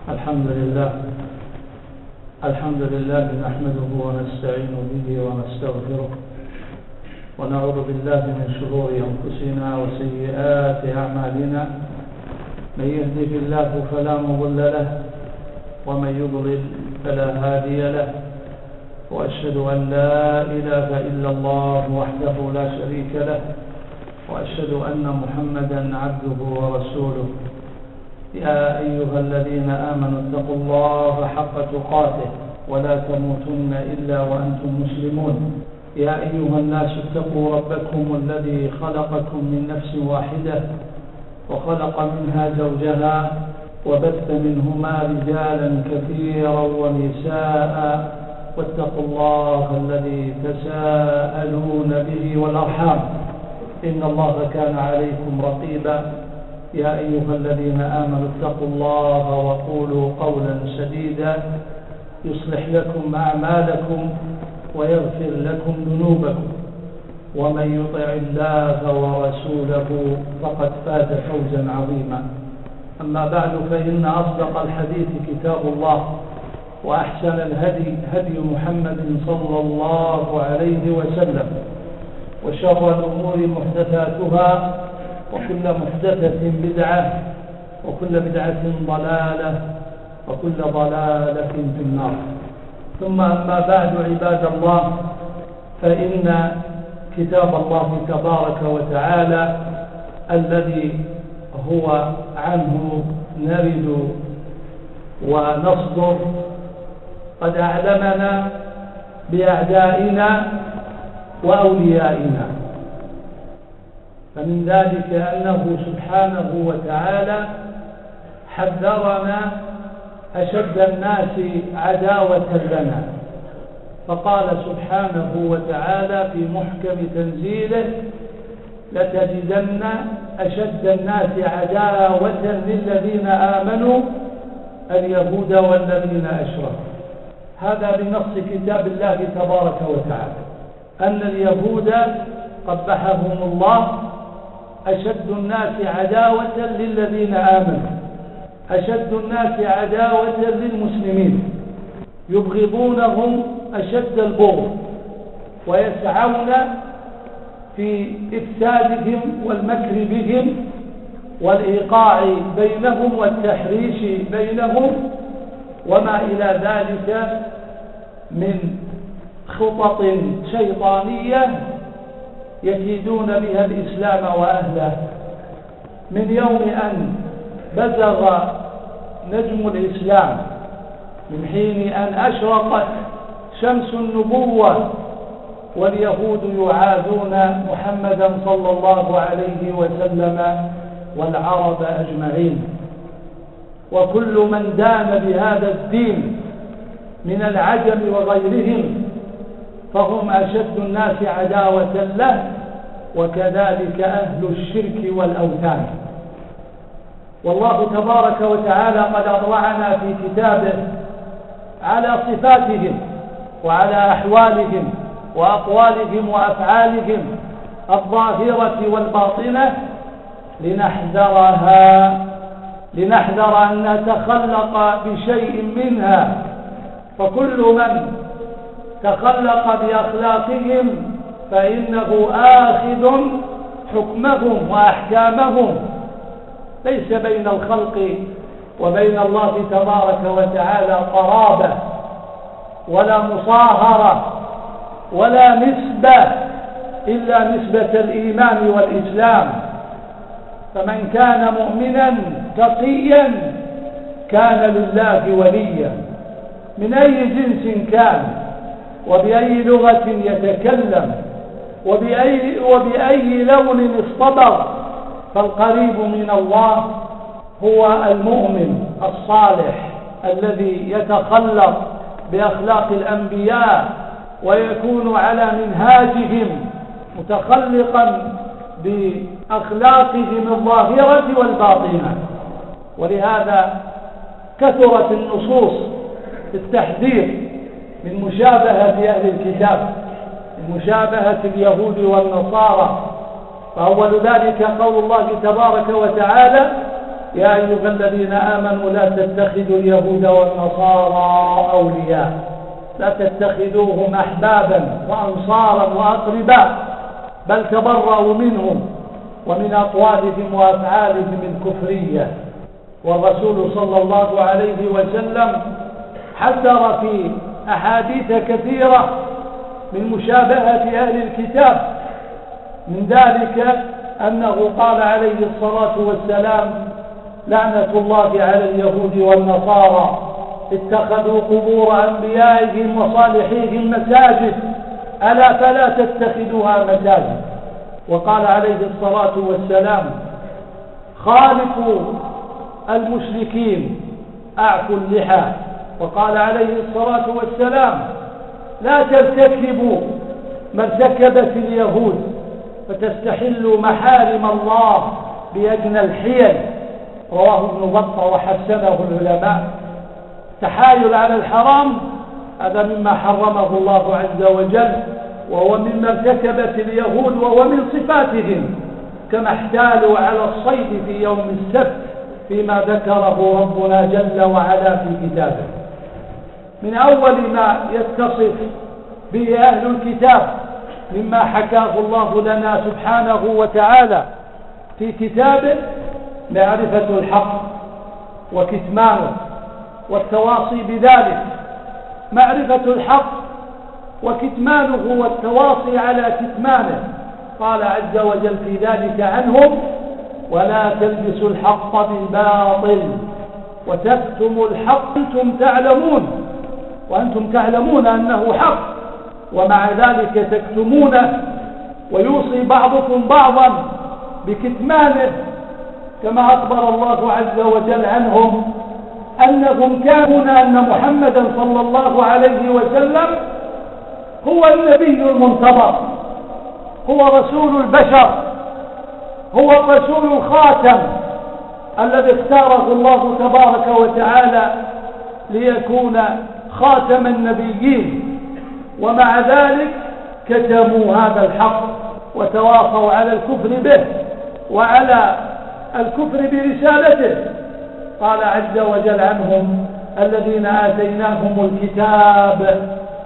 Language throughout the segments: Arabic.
الحمد لله نحمده ونستعين به ونستغفره ونعوذ بالله من شرور أنفسنا وسيئات أعمالنا. من يهده الله فلا مضل له ومن يضلل فلا هادي له، وأشهد أن لا إله إلا الله وحده لا شريك له، وأشهد أن محمدا عبده ورسوله. يا أيها الذين آمنوا اتقوا الله حق تقاته ولا تموتن إلا وأنتم مسلمون. يا أيها الناس اتقوا ربكم الذي خلقكم من نفس واحدة وخلق منها زوجها وبث منهما رجالا كثيرا ونساء، واتقوا الله الذي تساءلون به والأرحام إن الله كان عليكم رقيبا. يا أيها الذين آمنوا اتقوا الله وقولوا قولا سديدا يصلح لكم أعمالكم ويغفر لكم ذنوبكم، ومن يطع الله ورسوله فقد فاز فوزا عظيما. أما بعد، فإن أصدق الحديث كتاب الله، وأحسن الهدي هدي محمد صلى الله عليه وسلم، وشر الأمور محدثاتها، وكل محدثة بدعة، وكل بدعة ضلالة، وكل ضلالة في النار. ثم أما بعد، عباد الله، فإن كتاب الله تبارك وتعالى الذي هو عنه نرد ونصدر قد أعلمنا بأعدائنا وأوليائنا. فمن ذلك أنه سبحانه وتعالى حذرنا أشد الناس عداوة لنا، فقال سبحانه وتعالى في محكم تنزيله: لتجدن أشد الناس عداوة للذين آمنوا اليهود والذين أشركوا. هذا بنص كتاب الله تبارك وتعالى، أن اليهود قبحهم الله أشد الناس عداوة للذين آمنوا، أشد الناس عداوة للمسلمين، يبغضونهم أشد البغض، ويسعون في إفسادهم والمكر بهم والإيقاع بينهم والتحريش بينهم وما إلى ذلك من خطط شيطانية يكيدون بها الإسلام وأهله. من يوم أن بزغ نجم الإسلام، من حين أن أشرقت شمس النبوة واليهود يعادون محمدا صلى الله عليه وسلم والعرب أجمعين، وكل من دان بهذا الدين من العجم وغيرهم فهم أشد الناس عداوة له، وكذلك أهل الشرك والأوثان. والله تبارك وتعالى قد أطلعنا في كتابه على صفاتهم وعلى أحوالهم وأقوالهم وأفعالهم الظاهرة والباطنة لنحذر أن نتخلق بشيء منها. فكل من تخلق بأخلاقهم فإنه آخذ حكمهم وأحكامهم. ليس بين الخلق وبين الله تبارك وتعالى قرابة ولا مصاهرة ولا نسبة إلا نسبة الإيمان والإسلام. فمن كان مؤمنا تقيا كان لله وليا من أي جنس كان، وبأي لغة يتكلم، وبأي لون اصطبغ، فالقريب من الله هو المؤمن الصالح الذي يتخلق بأخلاق الأنبياء ويكون على منهاجهم متخلقا بأخلاقهم الظاهرة والباطنة. ولهذا كثرت النصوص في التحذير من مشابهة أهل الكتاب، من مشابهة اليهود والنصارى. فأول ذلك قول الله تبارك وتعالى: يا أيها الذين آمنوا لا تتخذوا اليهود والنصارى أولياء، لا تتخذوهم أحبابا وأنصارا وأقرباء، بل تبرأوا منهم ومن أقوالهم وأفعالهم الكفرية. والرسول صلى الله عليه وسلم حذر في أحاديث كثيرة من مشابهة أهل الكتاب، من ذلك أنه قال عليه الصلاة والسلام: لعنة الله على اليهود والنصارى اتخذوا قبور أنبيائهم وصالحيهم مساجد، ألا فلا تتخذوها مساجد. وقال عليه الصلاة والسلام: خالفوا المشركين أعفوا اللحى. وقال عليه الصلاة والسلام: لا ترتكبوا ما ارتكبت اليهود فتستحلوا محارم الله بأدنى الحيل. رواه ابن بطة وحسنه العلماء. تحايل على الحرام هذا مما حرمه الله عز وجل، وهو مما ارتكبت اليهود، وهو من صفاتهم، كما احتالوا على الصيد في يوم السبت فيما ذكره ربنا جل وعلا في كتابه. من أول ما يتصف به أهل الكتاب مما حكاه الله لنا سبحانه وتعالى في كتابه معرفة الحق وكتمانه والتواصي بذلك. معرفة الحق وكتمانه والتواصي على كتمانه. قال عز وجل في ذلك عنهم: ولا تلبسوا الحق بالباطل وتكتموا الحق أنتم تعلمون. وأنتم تعلمون أنه حق، ومع ذلك تكتمونه، ويوصي بعضكم بعضا بكتمانه، كما أخبر الله عز وجل عنهم أنهم كانوا أن محمدا صلى الله عليه وسلم هو النبي المنتظر، هو رسول البشر، هو الرسول الخاتم الذي اختاره الله تبارك وتعالى ليكون خاتم النبيين. ومع ذلك كتموا هذا الحق وتواصوا على الكفر به وعلى الكفر برسالته. قال عز وجل عنهم: الذين آتيناهم الكتاب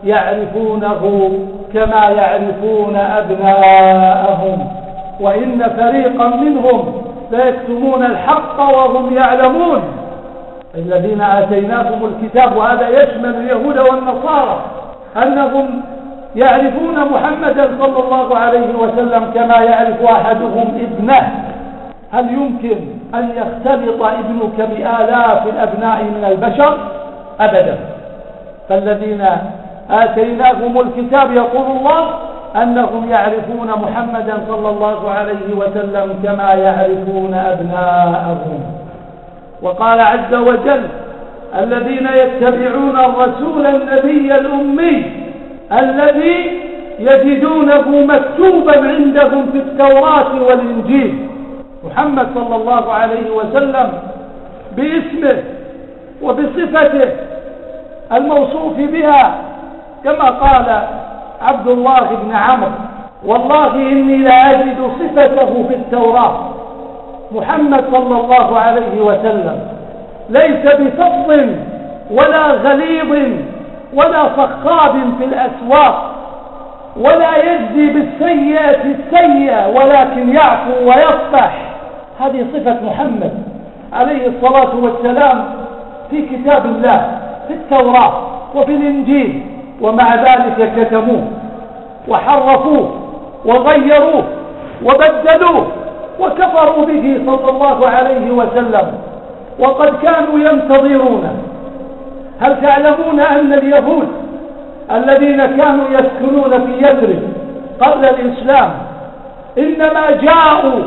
يعرفونه كما يعرفون أبناءهم وإن فريقا منهم ليكتمون الحق وهم يعلمون. الذين آتيناهم الكتاب، وهذا يشمل اليهود والنصارى، أنهم يعرفون محمدا صلى الله عليه وسلم كما يعرف أحدهم ابنه. هل يمكن أن يختلط ابنك بآلاف الأبناء من البشر؟ أبدا. فالذين آتيناهم الكتاب يقول الله أنهم يعرفون محمدا صلى الله عليه وسلم كما يعرفون أبناءهم. وقال عز وجل: الذين يتبعون الرسول النبي الأمي الذي يجدونه مكتوبا عندهم في التوراة والإنجيل. محمد صلى الله عليه وسلم باسمه وبصفته الموصوف بها، كما قال عبد الله بن عمرو: والله إني لا أجد صفته في التوراة. محمد صلى الله عليه وسلم ليس بفظ ولا غليظ ولا صخاب في الأسواق، ولا يجزي بالسيئة السيئة، ولكن يعفو ويصفح. هذه صفة محمد عليه الصلاة والسلام في كتاب الله، في التوراة وفي الإنجيل. ومع ذلك كتموه وحرفوه وغيروه وبدلوه وكفروا به صلى الله عليه وسلم، وقد كانوا ينتظرونه. هل تعلمون أن اليهود الذين كانوا يسكنون في يثرب قبل الإسلام إنما جاءوا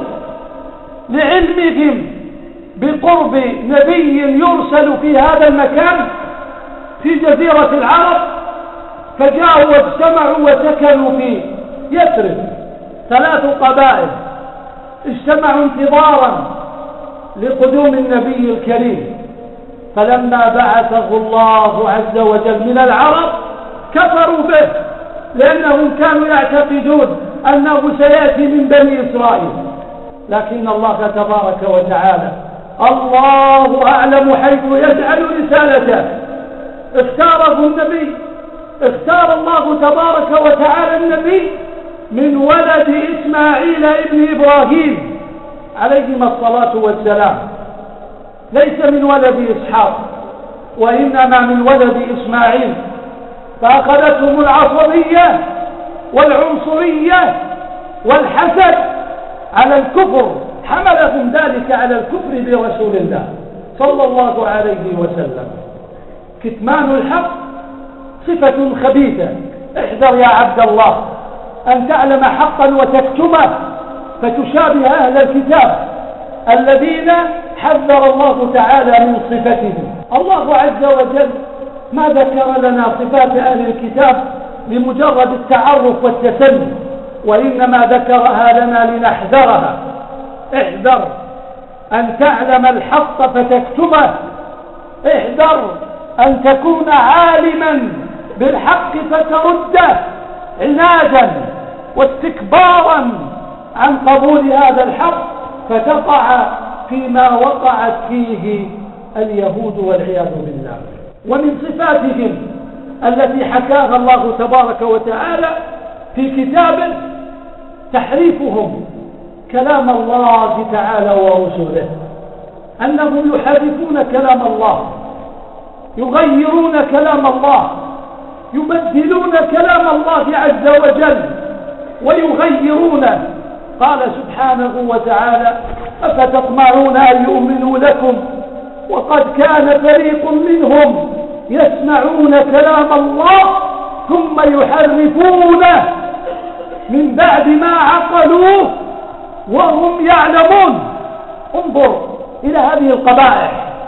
لعلمهم بقرب نبي يرسل في هذا المكان في جزيرة العرب، فجاءوا واجتمعوا وسكنوا في يثرب. 3 قبائل اجتمعوا انتظارا لقدوم النبي الكريم، فلما بعثه الله عز وجل من العرب كفروا به، لأنهم كانوا يعتقدون أنه سيأتي من بني إسرائيل. لكن الله تبارك وتعالى الله أعلم حيث يجعل رسالته. اختاره النبي، اختار الله تبارك وتعالى النبي من ولد إسماعيل ابن إبراهيم عليهما الصلاة والسلام، ليس من ولد إسحاق وإنما من ولد إسماعيل. فأخذتهم العصبية والعنصرية والحسد على الكفر، حملهم ذلك على الكفر برسول الله صلى الله عليه وسلم. كتمان الحق صفة خبيثة. احذر يا عبد الله أن تعلم حقا وتكتمه فتشابه أهل الكتاب الذين حذر الله تعالى من صفتهم. الله عز وجل ما ذكر لنا صفات أهل الكتاب لمجرد التعرف والتسلي، وإنما ذكرها لنا لنحذرها. احذر أن تعلم الحق فتكتمه، احذر أن تكون عالما بالحق فترده عنادا واستكبارا عن قبول هذا الحق فتقع فيما وقعت فيه اليهود والعياذ بالله. ومن صفاتهم التي حكاها الله تبارك وتعالى في كتابه تحريفهم كلام الله تعالى ورسوله، أنهم يحرفون كلام الله، يغيرون كلام الله، يبدلون كلام الله عز وجل ويغيرونه. قال سبحانه وتعالى: أفتطمعون أن يؤمنوا لكم وقد كان فريق منهم يسمعون كلام الله ثم يحرفونه من بعد ما عقلوه وهم يعلمون. انظر إلى هذه القبائح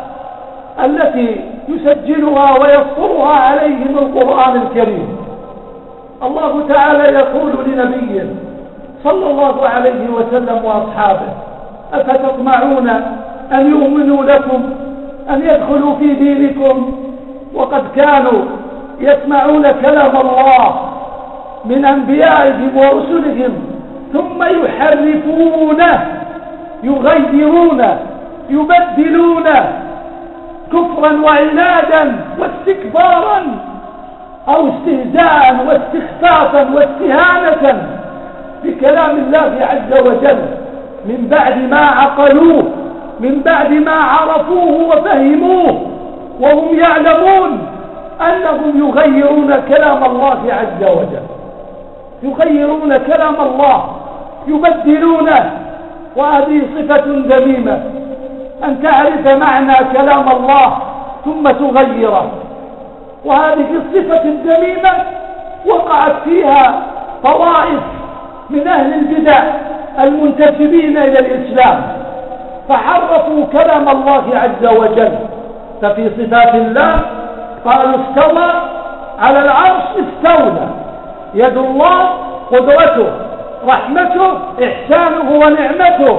التي يسجلها ويسطرها عليهم القرآن الكريم. الله تعالى يقول لنبيه صلى الله عليه وسلم وأصحابه: أفتطمعون أن يؤمنوا لكم، أن يدخلوا في دينكم وقد كانوا يسمعون كلام الله من أنبيائهم ورسلهم ثم يحرفونه، يغيرونه، يبدلونه كفرا وعنادا واستكبارا أو استهزاء واستخفافا واستهانة بكلام الله عز وجل من بعد ما عقلوه، من بعد ما عرفوه وفهموه، وهم يعلمون أنهم يغيرون كلام الله عز وجل، يغيرون كلام الله، يبدلونه. وهذه صفة ذميمة، أن تعرف معنى كلام الله ثم تغيره. وهذه الصفة الذميمة وقعت فيها طوائف من أهل البدع المنتسبين إلى الإسلام، فحرفوا كلام الله عز وجل. ففي صفات الله قالوا: استوى على العرش، استولى، يد الله قدرته، رحمته إحسانه ونعمته،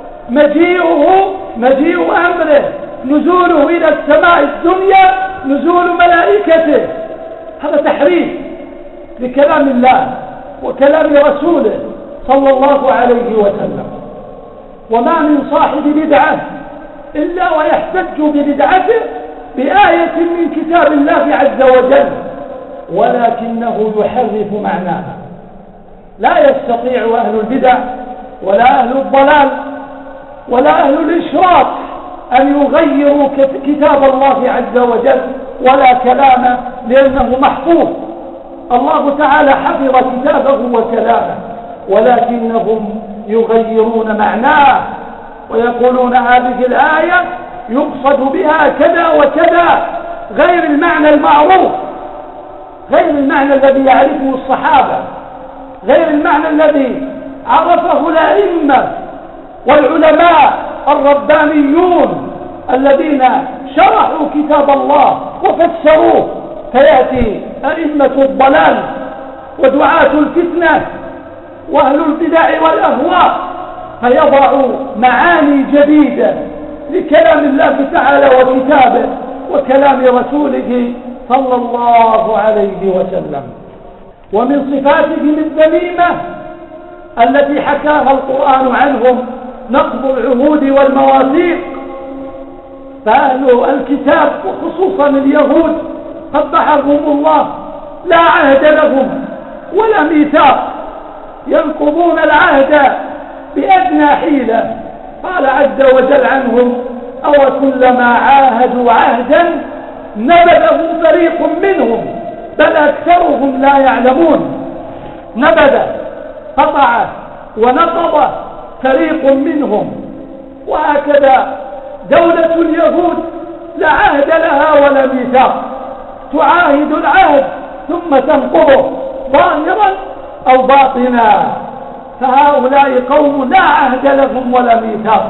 مجيئه مجيء أمره، نزوله إلى السماء الدنيا نزول ملائكته. هذا تحريف لكلام الله وكلام رسوله صلى الله عليه وسلم. وما من صاحب بدعة إلا ويحتج ببدعته بآية من كتاب الله عز وجل، ولكنه يحرف معناها. لا يستطيع أهل البدع ولا أهل الضلال ولا أهل الإشراك أن يغيروا كتاب الله عز وجل ولا كلامه، لأنه محفوظ. الله تعالى حفظ كتابه وكلامه، ولكنهم يغيرون معناه ويقولون هذه الآية يقصد بها كذا وكذا، غير المعنى المعروف، غير المعنى الذي يعرفه الصحابة، غير المعنى الذي عرفه الأئمة والعلماء الربانيون الذين شرحوا كتاب الله وفسروه. فيأتي أئمة الضلال ودعاة الفتنة وأهل البدع والأهواء فيضعوا معاني جديدة لكلام الله تعالى وكتابه وكلام رسوله صلى الله عليه وسلم. ومن صفاتهم الذميمة التي حكاها القرآن عنهم نقض العهود والمواثيق فأهل الكتاب وخصوصا اليهود قبحهم الله لا عهد لهم ولا ميثاق، ينقضون العهد بأدنى حيلة. قال عز وجل عنهم: أو كلما عاهدوا عهدا نبذه فريق منهم بل أكثرهم لا يعلمون. نبذ، قطع ونقض فريق منهم. وهكذا دولة اليهود لا عهد لها ولا ميثاق، تعاهد العهد ثم تنقضه ظاهرا أو باطنا. فهؤلاء قوم لا عهد لهم ولا ميثاق.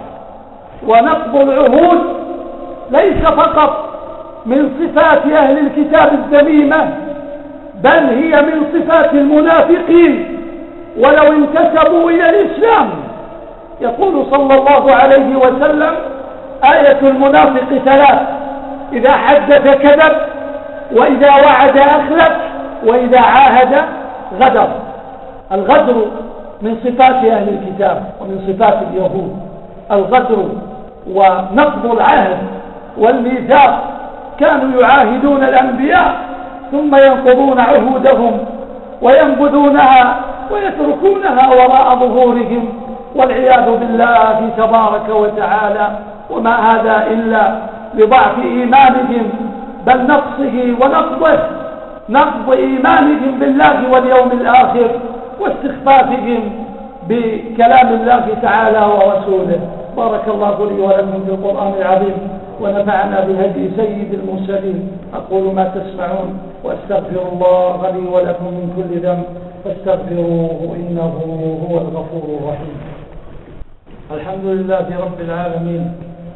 ونقض العهود ليس فقط من صفات أهل الكتاب الذميمة، بل هي من صفات المنافقين ولو انتسبوا إلى الإسلام. يقول صلى الله عليه وسلم: آية المنافق ثلاث: إذا حدث كذب، وإذا وعد أخلف، وإذا عاهد غدر. الغدر من صفات أهل الكتاب ومن صفات اليهود. الغدر ونقض العهد والميثاق. كانوا يعاهدون الأنبياء ثم ينقضون عهودهم وينبذونها ويتركونها وراء ظهورهم والعياذ بالله تبارك وتعالى. وما هذا إلا لضعف إيمانهم، بل نقصه ونقضه، نقض إيمانهم بالله واليوم الآخر واستخفافهم بكلام الله تعالى ورسوله. بارك الله لي ولكم في القرآن العظيم، ونفعنا بهدي سيد المرسلين. أقول ما تسمعون، وأستغفر الله لي ولكم من كل ذنب فاستغفروه إنه هو الغفور الرحيم. الحمد لله رب العالمين،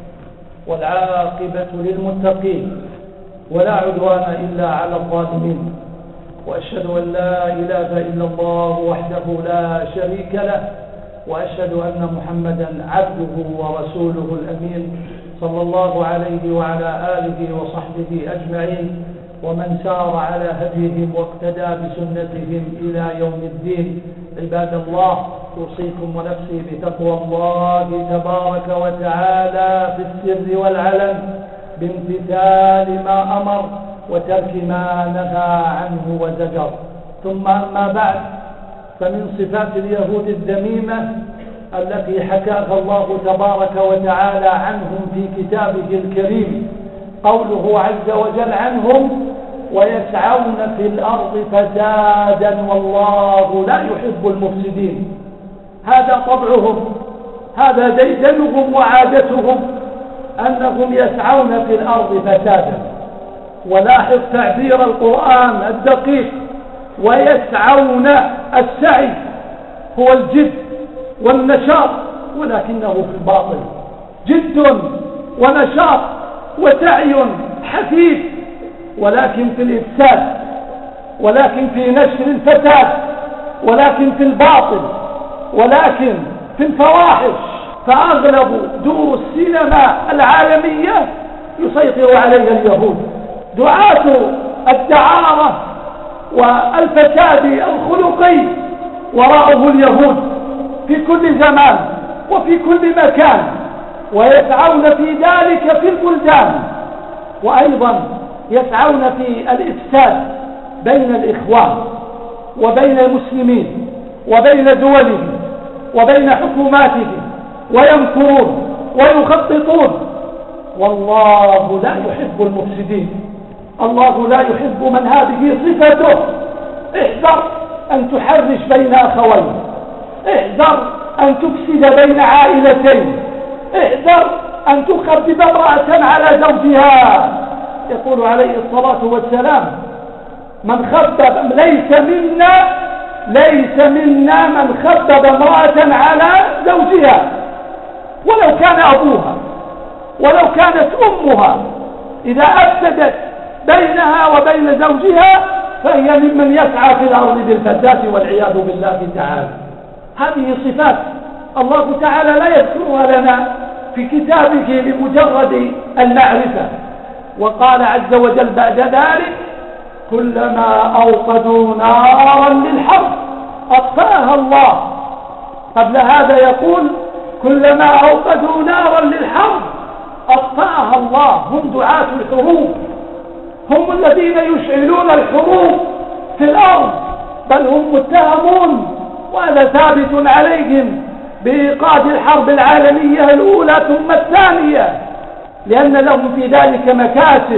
والعاقبة للمتقين، ولا عدوان إلا على الظالمين. وأشهد أن لا إله إلا الله وحده لا شريك له، وأشهد أن محمدا عبده ورسوله الأمين، صلى الله عليه وعلى آله وصحبه أجمعين، ومن سار على هديهم واقتدى بسنتهم إلى يوم الدين. عباد الله، أوصيكم ونفسي بتقوى الله تبارك وتعالى في السر والعلن، بامتثال ما أمر وترك ما نهى عنه وزجر. ثم أما بعد، فمن صفات اليهود الذميمة التي حكاها الله تبارك وتعالى عنهم في كتابه الكريم قوله عز وجل عنهم: ويسعون في الأرض فسادا والله لا يحب المفسدين. هذا طبعهم، هذا ديدنهم وعادتهم، أنهم يسعون في الأرض فسادا. ولاحظ تعبير القرآن الدقيق: ويسعون. السعي هو الجد والنشاط، ولكنه في الباطل. جد ونشاط وسعي حثيث، ولكن في الإفساد، ولكن في نشر الفساد، ولكن في الباطل، ولكن في الفواحش. فأغلب دور السينما العالمية يسيطر عليها اليهود. دعاة الدعارة والفساد الخلقي وراءه اليهود في كل زمان وفي كل مكان، ويسعون في ذلك في البلدان، وأيضا يسعون في الإفساد بين الإخوان وبين المسلمين وبين دولهم وبين حكوماتهم، ويمكرون ويخططون. والله لا يحب المفسدين، الله لا يحب من هذه صفته. احذر أن تحرش بين أخوين، احذر أن تفسد بين عائلتين، احذر أن تخبب امرأة على زوجها. يقول عليه الصلاة والسلام: من خبب ليس منا من خبب امرأة على زوجها، ولو كان أبوها ولو كانت أمها. إذا أفسدت بينها وبين زوجها فهي ممن يسعى في الأرض بالفساد والعياذ بالله تعالى. هذه صفات الله تعالى لا يذكرها لنا في كتابه لمجرد المعرفة. وقال عز وجل بعد ذلك: كلما أوقدوا نارا للحرب أطفأها الله. قبل هذا يقول: كلما أوقدوا نارا للحرب أطفأها الله، هم دعاة الحروب، هم الذين يشعلون الحروب في الأرض، بل هم متهمون وهذا ثابت عليهم بإيقاد الحرب العالمية الأولى ثم الثانية، لأن لهم في ذلك مكاسب،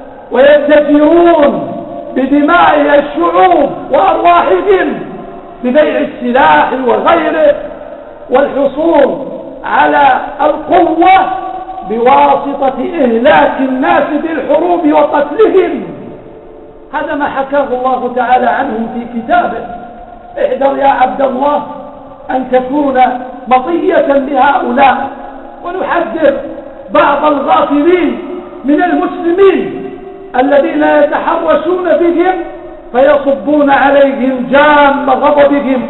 ويتجرون بدماء الشعوب وأرواحهم ببيع السلاح وغيره، والحصول على القوة بواسطة إهلاك الناس بالحروب وقتلهم. هذا ما حكاه الله تعالى عنهم في كتابه. احذر يا عبد الله أن تكون مطية لهؤلاء، ونحذر بعض الغافلين من المسلمين الذين يتحرشون بهم فيصبون عليهم جام غضبهم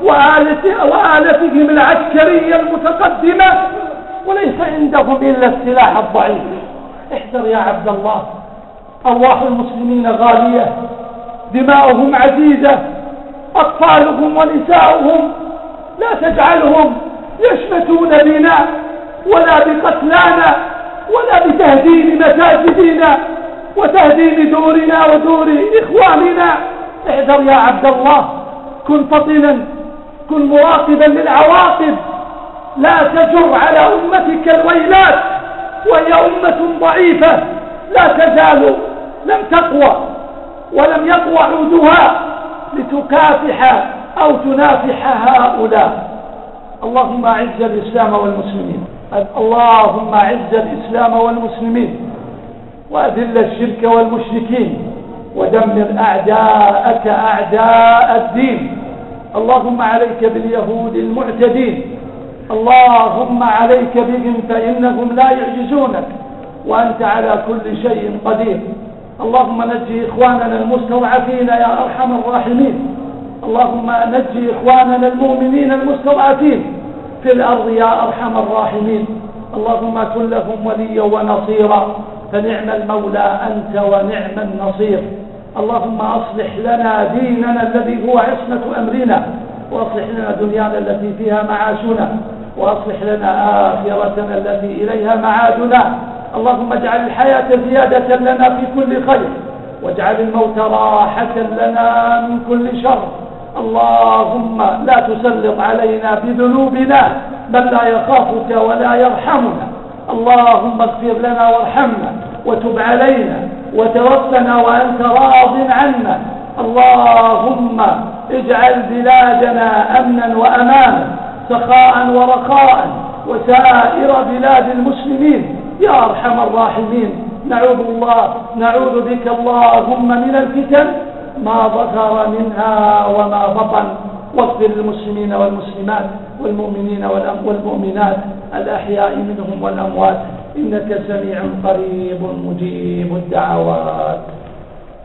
وآلتهم العسكرية المتقدمة وليس عندهم إلا السلاح الضعيف. احذر يا عبد الله، أرواح المسلمين غالية، دماؤهم عزيزة، أطفالهم ونساؤهم، لا تجعلهم يشمتون بنا ولا بقتلانا ولا بتهديم مساجدنا وتهديم دورنا ودور إخواننا. احذر يا عبد الله، كن فطنا، كن مراقبا للعواقب، لا تجر على أمتك الويلات وهي أمة ضعيفة لا تزال لم تقوى ولم يقوى عودها لتكافح أو تنافح هؤلاء. اللهم أعز الإسلام والمسلمين، اللهم أعز الإسلام والمسلمين وأذل الشرك والمشركين ودمر أعداءك أعداء الدين. اللهم عليك باليهود المعتدين، اللهم عليك بهم فإنهم لا يعجزونك وأنت على كل شيء قدير. اللهم نجي إخواننا المستضعفين يا أرحم الراحمين، اللهم نجي إخواننا المؤمنين المستضعفين في الأرض يا أرحم الراحمين. اللهم كن لهم وليا ونصيرا، فنعم المولى أنت ونعم النصير. اللهم أصلح لنا ديننا الذي هو عصمة أمرنا، وأصلح لنا دنيانا التي فيها معاشنا، وأصلح لنا آخرتنا التي إليها معادنا. اللهم اجعل الحياة زيادة لنا في كل خير، واجعل الموت راحة لنا من كل شر. اللهم لا تسلط علينا بذنوبنا من لا يخافك ولا يرحمنا. اللهم اغفر لنا وارحمنا وتب علينا وتوفنا وأنت راض عنا. اللهم اجعل بلادنا أمنا وأمانا، سخاء ورخاء، وسائر بلاد المسلمين يا أرحم الراحمين. نعوذ بك اللهم من الفتن ما ظهر منها وما بطن، واغفر للمسلمين والمسلمات والمؤمنين والمؤمنات الأحياء منهم والأموات، إنك سميع قريب مجيب الدعوات.